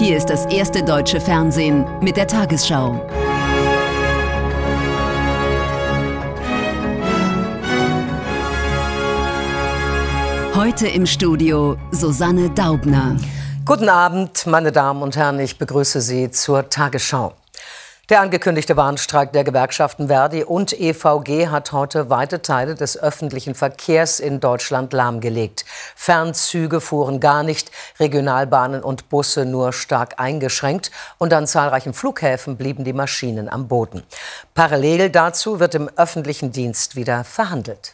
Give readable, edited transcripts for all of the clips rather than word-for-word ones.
Hier ist das erste deutsche Fernsehen mit der Tagesschau. Heute im Studio Susanne Daubner. Guten Abend, meine Damen und Herren, ich begrüße Sie zur Tagesschau. Der angekündigte Warnstreik der Gewerkschaften Verdi und EVG hat heute weite Teile des öffentlichen Verkehrs in Deutschland lahmgelegt. Fernzüge fuhren gar nicht, Regionalbahnen und Busse nur stark eingeschränkt und an zahlreichen Flughäfen blieben die Maschinen am Boden. Parallel dazu wird im öffentlichen Dienst wieder verhandelt.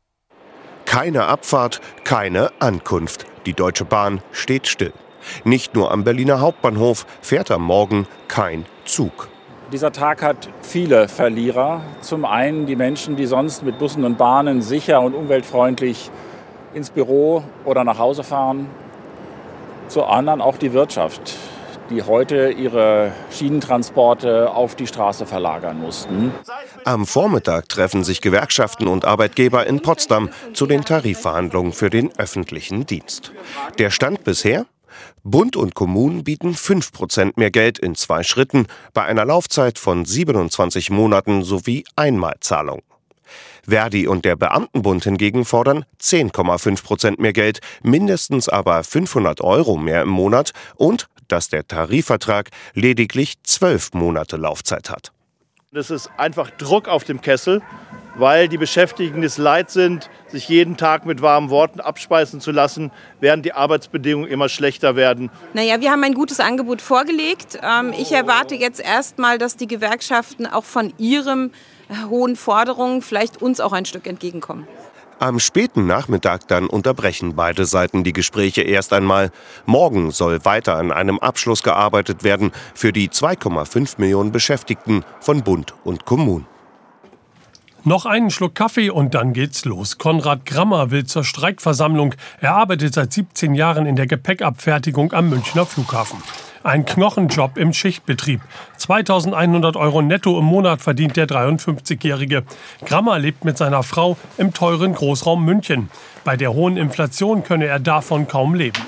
Keine Abfahrt, keine Ankunft. Die Deutsche Bahn steht still. Nicht nur am Berliner Hauptbahnhof fährt am Morgen kein Zug. Dieser Tag hat viele Verlierer. Zum einen die Menschen, die sonst mit Bussen und Bahnen sicher und umweltfreundlich ins Büro oder nach Hause fahren. Zum anderen auch die Wirtschaft, die heute ihre Schienentransporte auf die Straße verlagern mussten. Am Vormittag treffen sich Gewerkschaften und Arbeitgeber in Potsdam zu den Tarifverhandlungen für den öffentlichen Dienst. Der Stand bisher? Bund und Kommunen bieten 5% mehr Geld in 2 Schritten bei einer Laufzeit von 27 Monaten sowie Einmalzahlung. Verdi und der Beamtenbund hingegen fordern 10,5% mehr Geld, mindestens aber 500 € mehr im Monat und dass der Tarifvertrag lediglich 12 Monate Laufzeit hat. Das ist einfach Druck auf dem Kessel, weil die Beschäftigten es leid sind, sich jeden Tag mit warmen Worten abspeisen zu lassen, während die Arbeitsbedingungen immer schlechter werden. Naja, wir haben ein gutes Angebot vorgelegt. Ich erwarte jetzt erstmal, dass die Gewerkschaften auch von ihren hohen Forderungen vielleicht uns auch ein Stück entgegenkommen. Am späten Nachmittag dann unterbrechen beide Seiten die Gespräche erst einmal. Morgen soll weiter an einem Abschluss gearbeitet werden für die 2,5 Millionen Beschäftigten von Bund und Kommunen. Noch einen Schluck Kaffee und dann geht's los. Konrad Grammer will zur Streikversammlung. Er arbeitet seit 17 Jahren in der Gepäckabfertigung am Münchner Flughafen. Ein Knochenjob im Schichtbetrieb. 2.100 € netto im Monat verdient der 53-Jährige. Grammer lebt mit seiner Frau im teuren Großraum München. Bei der hohen Inflation könne er davon kaum leben.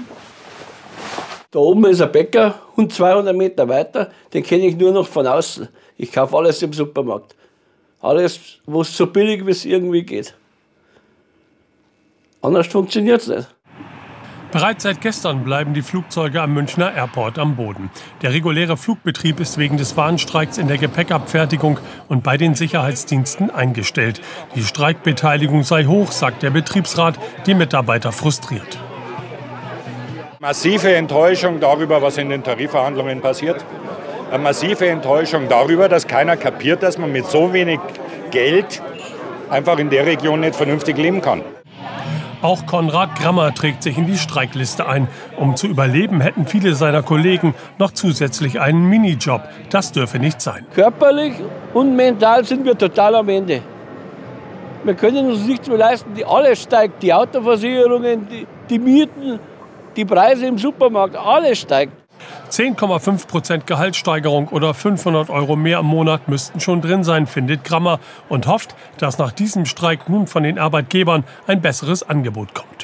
Da oben ist ein Bäcker und 200 Meter weiter, den kenne ich nur noch von außen. Ich kaufe alles im Supermarkt. Alles, was so billig wie es irgendwie geht. Anders funktioniert es nicht. Bereits seit gestern bleiben die Flugzeuge am Münchner Airport am Boden. Der reguläre Flugbetrieb ist wegen des Warnstreiks in der Gepäckabfertigung und bei den Sicherheitsdiensten eingestellt. Die Streikbeteiligung sei hoch, sagt der Betriebsrat, die Mitarbeiter frustriert. Massive Enttäuschung darüber, was in den Tarifverhandlungen passiert. Eine massive Enttäuschung darüber, dass keiner kapiert, dass man mit so wenig Geld einfach in der Region nicht vernünftig leben kann. Auch Konrad Grammer trägt sich in die Streikliste ein. Um zu überleben, hätten viele seiner Kollegen noch zusätzlich einen Minijob. Das dürfe nicht sein. Körperlich und mental sind wir total am Ende. Wir können uns nichts mehr leisten. Alles steigt, die Autoversicherungen, die Mieten, die Preise im Supermarkt, alles steigt. 10,5% Gehaltssteigerung oder 500 € mehr im Monat müssten schon drin sein, findet Grammer und hofft, dass nach diesem Streik nun von den Arbeitgebern ein besseres Angebot kommt.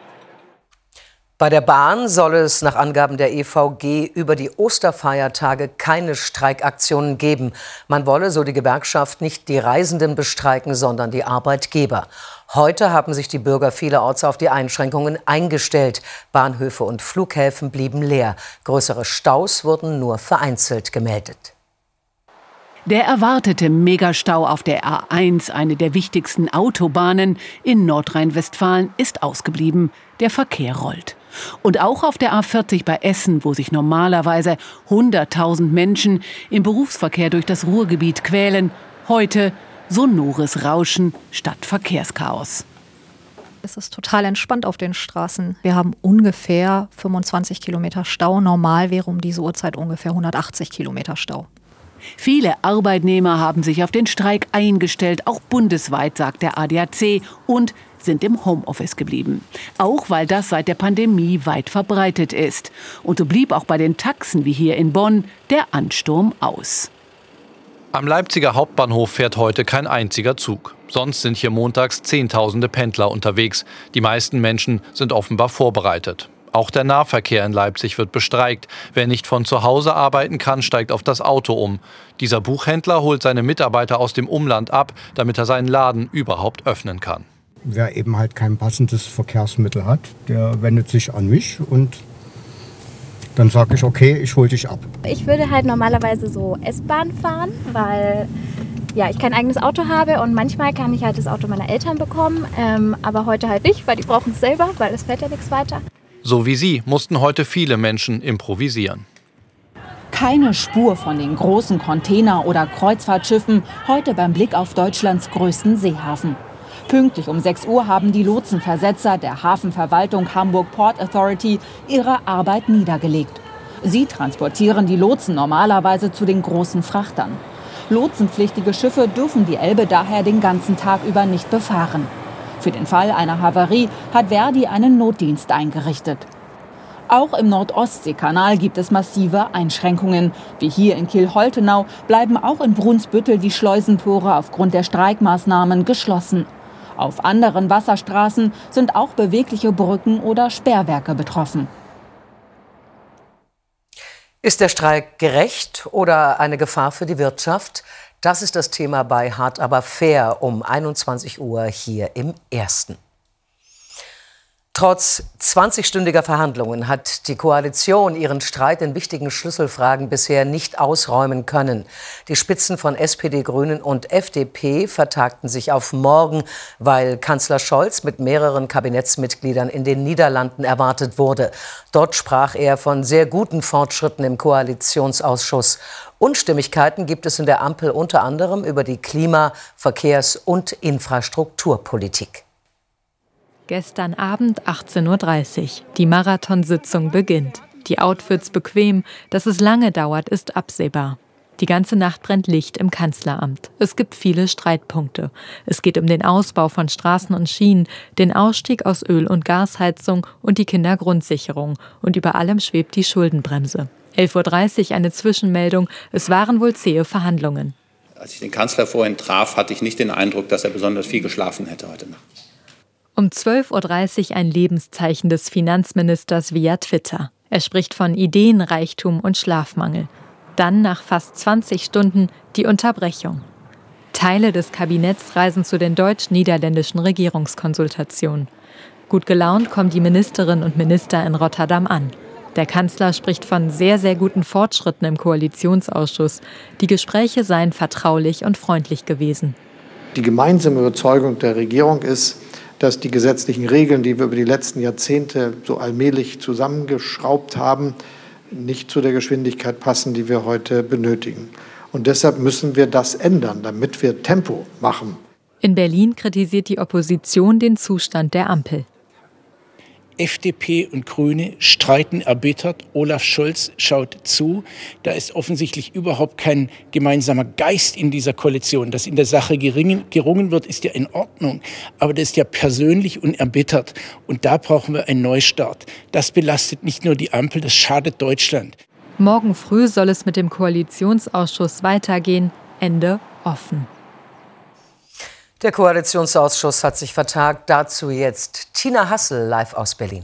Bei der Bahn soll es nach Angaben der EVG über die Osterfeiertage keine Streikaktionen geben. Man wolle, so die Gewerkschaft, nicht die Reisenden bestreiken, sondern die Arbeitgeber. Heute haben sich die Bürger vielerorts auf die Einschränkungen eingestellt. Bahnhöfe und Flughäfen blieben leer. Größere Staus wurden nur vereinzelt gemeldet. Der erwartete Megastau auf der A1, eine der wichtigsten Autobahnen in Nordrhein-Westfalen, ist ausgeblieben. Der Verkehr rollt. Und auch auf der A40 bei Essen, wo sich normalerweise 100.000 Menschen im Berufsverkehr durch das Ruhrgebiet quälen, heute sonores Rauschen statt Verkehrschaos. Es ist total entspannt auf den Straßen. Wir haben ungefähr 25 Kilometer Stau. Normal wäre um diese Uhrzeit ungefähr 180 Kilometer Stau. Viele Arbeitnehmer haben sich auf den Streik eingestellt, auch bundesweit, sagt der ADAC, und sind im Homeoffice geblieben. Auch weil das seit der Pandemie weit verbreitet ist. Und so blieb auch bei den Taxen wie hier in Bonn der Ansturm aus. Am Leipziger Hauptbahnhof fährt heute kein einziger Zug. Sonst sind hier montags Zehntausende Pendler unterwegs. Die meisten Menschen sind offenbar vorbereitet. Auch der Nahverkehr in Leipzig wird bestreikt. Wer nicht von zu Hause arbeiten kann, steigt auf das Auto um. Dieser Buchhändler holt seine Mitarbeiter aus dem Umland ab, damit er seinen Laden überhaupt öffnen kann. Wer eben halt kein passendes Verkehrsmittel hat, der wendet sich an mich und dann sage ich, okay, ich hole dich ab. Ich würde halt normalerweise so S-Bahn fahren, weil ich kein eigenes Auto habe und manchmal kann ich halt das Auto meiner Eltern bekommen, aber heute halt nicht, weil die brauchen es selber, weil es fährt ja nichts weiter. So wie sie mussten heute viele Menschen improvisieren. Keine Spur von den großen Container- oder Kreuzfahrtschiffen heute beim Blick auf Deutschlands größten Seehafen. Pünktlich um 6 Uhr haben die Lotsenversetzer der Hafenverwaltung Hamburg Port Authority ihre Arbeit niedergelegt. Sie transportieren die Lotsen normalerweise zu den großen Frachtern. Lotsenpflichtige Schiffe dürfen die Elbe daher den ganzen Tag über nicht befahren. Für den Fall einer Havarie hat Verdi einen Notdienst eingerichtet. Auch im Nordostseekanal gibt es massive Einschränkungen. Wie hier in Kiel-Holtenau bleiben auch in Brunsbüttel die Schleusentore aufgrund der Streikmaßnahmen geschlossen. Auf anderen Wasserstraßen sind auch bewegliche Brücken oder Sperrwerke betroffen. Ist der Streik gerecht oder eine Gefahr für die Wirtschaft? Das ist das Thema bei Hart aber fair um 21 Uhr hier im Ersten. Trotz 20-stündiger Verhandlungen hat die Koalition ihren Streit in wichtigen Schlüsselfragen bisher nicht ausräumen können. Die Spitzen von SPD, Grünen und FDP vertagten sich auf morgen, weil Kanzler Scholz mit mehreren Kabinettsmitgliedern in den Niederlanden erwartet wurde. Dort sprach er von sehr guten Fortschritten im Koalitionsausschuss. Unstimmigkeiten gibt es in der Ampel unter anderem über die Klima-, Verkehrs- und Infrastrukturpolitik. Gestern Abend 18:30 Uhr. Die Marathonsitzung beginnt. Die Outfits bequem, dass es lange dauert, ist absehbar. Die ganze Nacht brennt Licht im Kanzleramt. Es gibt viele Streitpunkte. Es geht um den Ausbau von Straßen und Schienen, den Ausstieg aus Öl- und Gasheizung und die Kindergrundsicherung. Und über allem schwebt die Schuldenbremse. 11:30 Uhr eine Zwischenmeldung. Es waren wohl zähe Verhandlungen. Als ich den Kanzler vorhin traf, hatte ich nicht den Eindruck, dass er besonders viel geschlafen hätte heute Nacht. Um 12:30 Uhr ein Lebenszeichen des Finanzministers via Twitter. Er spricht von Ideenreichtum und Schlafmangel. Dann nach fast 20 Stunden die Unterbrechung. Teile des Kabinetts reisen zu den deutsch-niederländischen Regierungskonsultationen. Gut gelaunt kommen die Ministerinnen und Minister in Rotterdam an. Der Kanzler spricht von sehr, sehr guten Fortschritten im Koalitionsausschuss. Die Gespräche seien vertraulich und freundlich gewesen. Die gemeinsame Überzeugung der Regierung ist, dass die gesetzlichen Regeln, die wir über die letzten Jahrzehnte so allmählich zusammengeschraubt haben, nicht zu der Geschwindigkeit passen, die wir heute benötigen. Und deshalb müssen wir das ändern, damit wir Tempo machen. In Berlin kritisiert die Opposition den Zustand der Ampel. FDP und Grüne streiten erbittert. Olaf Scholz schaut zu. Da ist offensichtlich überhaupt kein gemeinsamer Geist in dieser Koalition. Dass in der Sache gerungen wird, ist ja in Ordnung. Aber das ist ja persönlich und erbittert. Und da brauchen wir einen Neustart. Das belastet nicht nur die Ampel, das schadet Deutschland. Morgen früh soll es mit dem Koalitionsausschuss weitergehen. Ende offen. Der Koalitionsausschuss hat sich vertagt. Dazu jetzt Tina Hassel live aus Berlin.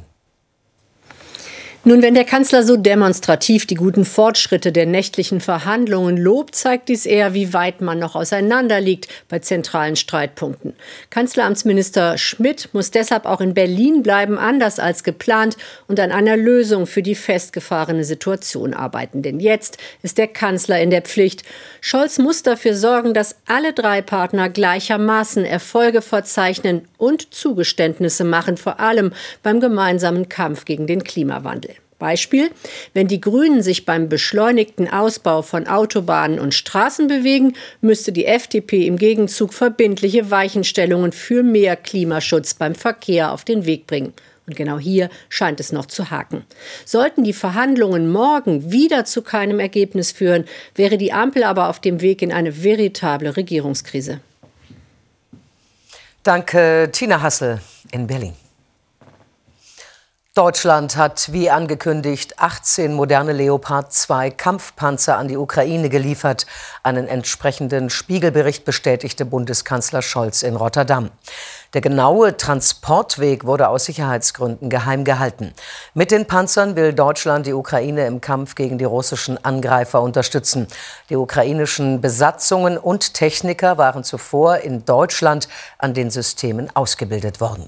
Nun, wenn der Kanzler so demonstrativ die guten Fortschritte der nächtlichen Verhandlungen lobt, zeigt dies eher, wie weit man noch auseinander liegt bei zentralen Streitpunkten. Kanzleramtsminister Schmidt muss deshalb auch in Berlin bleiben, anders als geplant, und an einer Lösung für die festgefahrene Situation arbeiten. Denn jetzt ist der Kanzler in der Pflicht. Scholz muss dafür sorgen, dass alle drei Partner gleichermaßen Erfolge verzeichnen und Zugeständnisse machen, vor allem beim gemeinsamen Kampf gegen den Klimawandel. Beispiel: Wenn die Grünen sich beim beschleunigten Ausbau von Autobahnen und Straßen bewegen, müsste die FDP im Gegenzug verbindliche Weichenstellungen für mehr Klimaschutz beim Verkehr auf den Weg bringen. Und genau hier scheint es noch zu haken. Sollten die Verhandlungen morgen wieder zu keinem Ergebnis führen, wäre die Ampel aber auf dem Weg in eine veritable Regierungskrise. Danke, Tina Hassel in Berlin. Deutschland hat, wie angekündigt, 18 moderne Leopard 2 Kampfpanzer an die Ukraine geliefert. Einen entsprechenden Spiegelbericht bestätigte Bundeskanzler Scholz in Rotterdam. Der genaue Transportweg wurde aus Sicherheitsgründen geheim gehalten. Mit den Panzern will Deutschland die Ukraine im Kampf gegen die russischen Angreifer unterstützen. Die ukrainischen Besatzungen und Techniker waren zuvor in Deutschland an den Systemen ausgebildet worden.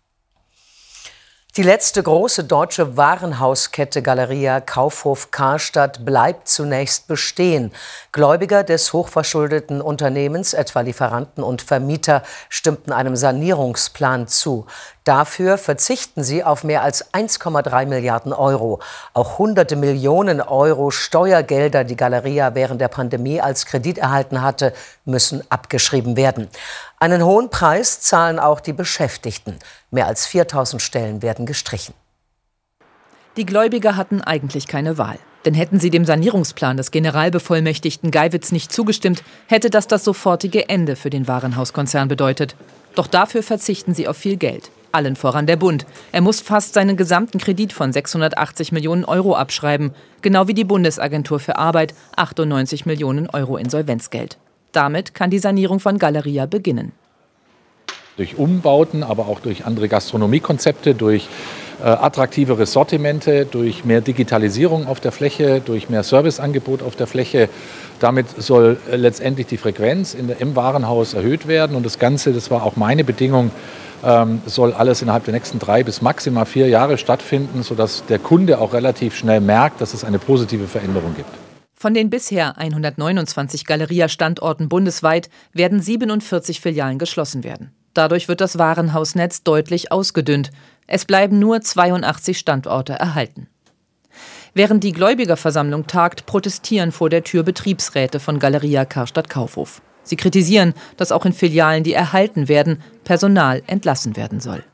Die letzte große deutsche Warenhauskette Galeria Kaufhof Karstadt bleibt zunächst bestehen. Gläubiger des hochverschuldeten Unternehmens, etwa Lieferanten und Vermieter, stimmten einem Sanierungsplan zu. Dafür verzichten sie auf mehr als 1,3 Milliarden Euro. Auch hunderte Millionen Euro Steuergelder, die Galeria während der Pandemie als Kredit erhalten hatte, müssen abgeschrieben werden. Einen hohen Preis zahlen auch die Beschäftigten. Mehr als 4.000 Stellen werden gestrichen. Die Gläubiger hatten eigentlich keine Wahl. Denn hätten sie dem Sanierungsplan des Generalbevollmächtigten Geiwitz nicht zugestimmt, hätte das sofortige Ende für den Warenhauskonzern bedeutet. Doch dafür verzichten sie auf viel Geld. Allen voran der Bund. Er muss fast seinen gesamten Kredit von 680 Millionen Euro abschreiben. Genau wie die Bundesagentur für Arbeit 98 Millionen Euro Insolvenzgeld. Damit kann die Sanierung von Galeria beginnen. Durch Umbauten, aber auch durch andere Gastronomiekonzepte, durch attraktivere Sortimente, durch mehr Digitalisierung auf der Fläche, durch mehr Serviceangebot auf der Fläche. Damit soll letztendlich die Frequenz im Warenhaus erhöht werden. Und das Ganze, das war auch meine Bedingung, soll alles innerhalb der nächsten 3 bis maximal 4 Jahre stattfinden, sodass der Kunde auch relativ schnell merkt, dass es eine positive Veränderung gibt. Von den bisher 129 Galeria-Standorten bundesweit werden 47 Filialen geschlossen werden. Dadurch wird das Warenhausnetz deutlich ausgedünnt. Es bleiben nur 82 Standorte erhalten. Während die Gläubigerversammlung tagt, protestieren vor der Tür Betriebsräte von Galeria Karstadt Kaufhof. Sie kritisieren, dass auch in Filialen, die erhalten werden, Personal entlassen werden soll.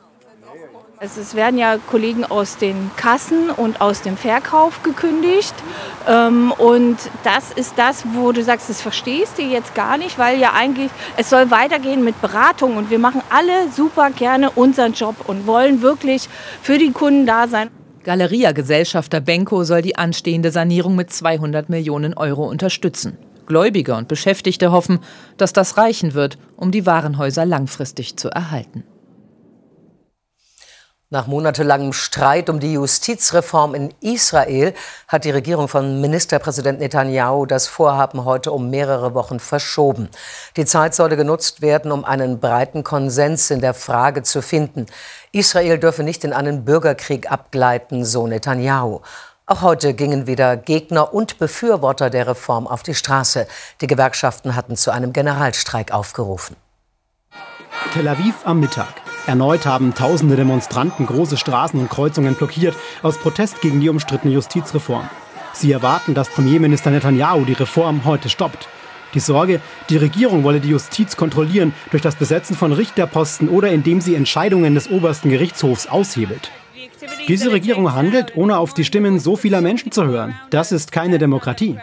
Es werden ja Kollegen aus den Kassen und aus dem Verkauf gekündigt. Und das ist das, wo du sagst, das verstehst du jetzt gar nicht, weil ja eigentlich, es soll weitergehen mit Beratung. Und wir machen alle super gerne unseren Job und wollen wirklich für die Kunden da sein. Galeria-Gesellschafter Benko soll die anstehende Sanierung mit 200 Millionen Euro unterstützen. Gläubiger und Beschäftigte hoffen, dass das reichen wird, um die Warenhäuser langfristig zu erhalten. Nach monatelangem Streit um die Justizreform in Israel hat die Regierung von Ministerpräsident Netanyahu das Vorhaben heute um mehrere Wochen verschoben. Die Zeit solle genutzt werden, um einen breiten Konsens in der Frage zu finden. Israel dürfe nicht in einen Bürgerkrieg abgleiten, so Netanyahu. Auch heute gingen wieder Gegner und Befürworter der Reform auf die Straße. Die Gewerkschaften hatten zu einem Generalstreik aufgerufen. Tel Aviv am Mittag. Erneut haben tausende Demonstranten große Straßen und Kreuzungen blockiert, aus Protest gegen die umstrittene Justizreform. Sie erwarten, dass Premierminister Netanyahu die Reform heute stoppt. Die Sorge, die Regierung wolle die Justiz kontrollieren durch das Besetzen von Richterposten oder indem sie Entscheidungen des obersten Gerichtshofs aushebelt. Diese Regierung handelt, ohne auf die Stimmen so vieler Menschen zu hören. Das ist keine Demokratie.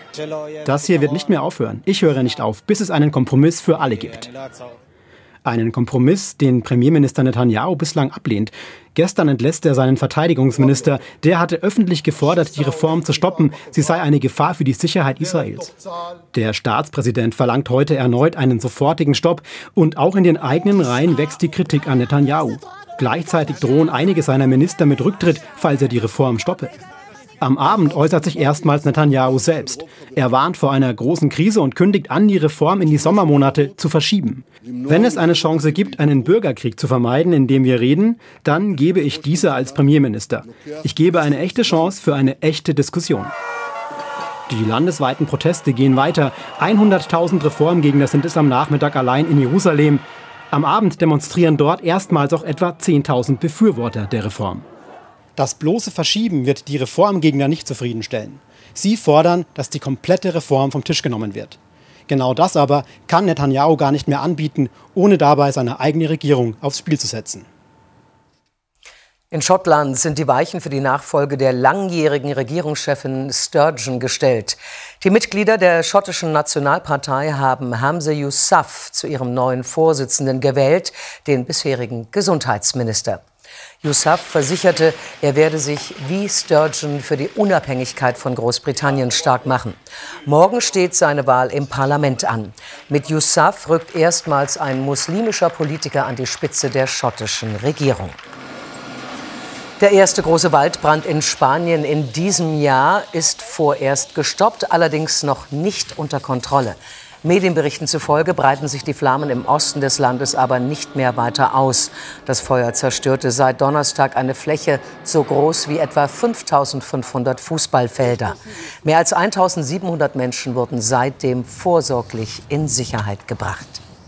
Das hier wird nicht mehr aufhören. Ich höre nicht auf, bis es einen Kompromiss für alle gibt. Einen Kompromiss, den Premierminister Netanyahu bislang ablehnt. Gestern entlässt er seinen Verteidigungsminister. Der hatte öffentlich gefordert, die Reform zu stoppen. Sie sei eine Gefahr für die Sicherheit Israels. Der Staatspräsident verlangt heute erneut einen sofortigen Stopp. Und auch in den eigenen Reihen wächst die Kritik an Netanyahu. Gleichzeitig drohen einige seiner Minister mit Rücktritt, falls er die Reform stoppe. Am Abend äußert sich erstmals Netanyahu selbst. Er warnt vor einer großen Krise und kündigt an, die Reform in die Sommermonate zu verschieben. Wenn es eine Chance gibt, einen Bürgerkrieg zu vermeiden, in dem wir reden, dann gebe ich diese als Premierminister. Ich gebe eine echte Chance für eine echte Diskussion. Die landesweiten Proteste gehen weiter. 100.000 Reformgegner sind es am Nachmittag allein in Jerusalem. Am Abend demonstrieren dort erstmals auch etwa 10.000 Befürworter der Reform. Das bloße Verschieben wird die Reformgegner nicht zufriedenstellen. Sie fordern, dass die komplette Reform vom Tisch genommen wird. Genau das aber kann Netanyahu gar nicht mehr anbieten, ohne dabei seine eigene Regierung aufs Spiel zu setzen. In Schottland sind die Weichen für die Nachfolge der langjährigen Regierungschefin Sturgeon gestellt. Die Mitglieder der schottischen Nationalpartei haben Hamza Yousaf zu ihrem neuen Vorsitzenden gewählt, den bisherigen Gesundheitsminister. Yousaf versicherte, er werde sich wie Sturgeon für die Unabhängigkeit von Großbritannien stark machen. Morgen steht seine Wahl im Parlament an. Mit Yousaf rückt erstmals ein muslimischer Politiker an die Spitze der schottischen Regierung. Der erste große Waldbrand in Spanien in diesem Jahr ist vorerst gestoppt, allerdings noch nicht unter Kontrolle. Medienberichten zufolge breiten sich die Flammen im Osten des Landes aber nicht mehr weiter aus. Das Feuer zerstörte seit Donnerstag eine Fläche so groß wie etwa 5.500 Fußballfelder. Mehr als 1.700 Menschen wurden seitdem vorsorglich in Sicherheit gebracht.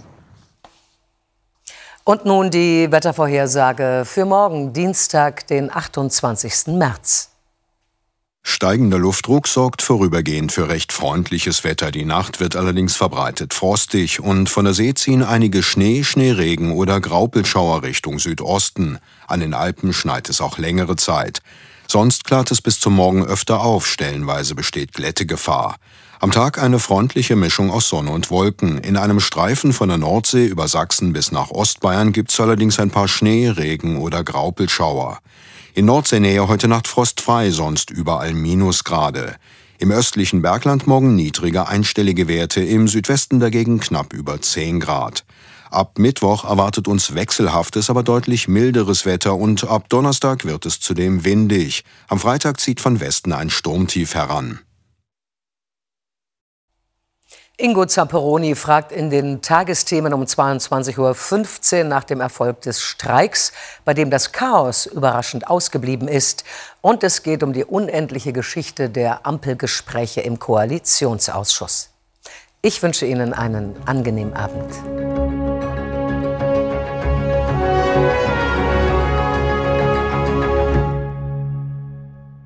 Und nun die Wettervorhersage für morgen, Dienstag, den 28. März. Steigender Luftdruck sorgt vorübergehend für recht freundliches Wetter. Die Nacht wird allerdings verbreitet frostig und von der See ziehen einige Schneeregen oder Graupelschauer Richtung Südosten. An den Alpen schneit es auch längere Zeit. Sonst klart es bis zum Morgen öfter auf, stellenweise besteht Glättegefahr. Am Tag eine freundliche Mischung aus Sonne und Wolken. In einem Streifen von der Nordsee über Sachsen bis nach Ostbayern gibt's allerdings ein paar Schneeregen oder Graupelschauer. In Nordseenähe heute Nacht frostfrei, sonst überall Minusgrade. Im östlichen Bergland morgen niedrige einstellige Werte, im Südwesten dagegen knapp über 10 Grad. Ab Mittwoch erwartet uns wechselhaftes, aber deutlich milderes Wetter und ab Donnerstag wird es zudem windig. Am Freitag zieht von Westen ein Sturmtief heran. Ingo Zamperoni fragt in den Tagesthemen um 22:15 Uhr nach dem Erfolg des Streiks, bei dem das Chaos überraschend ausgeblieben ist. Und es geht um die unendliche Geschichte der Ampelgespräche im Koalitionsausschuss. Ich wünsche Ihnen einen angenehmen Abend.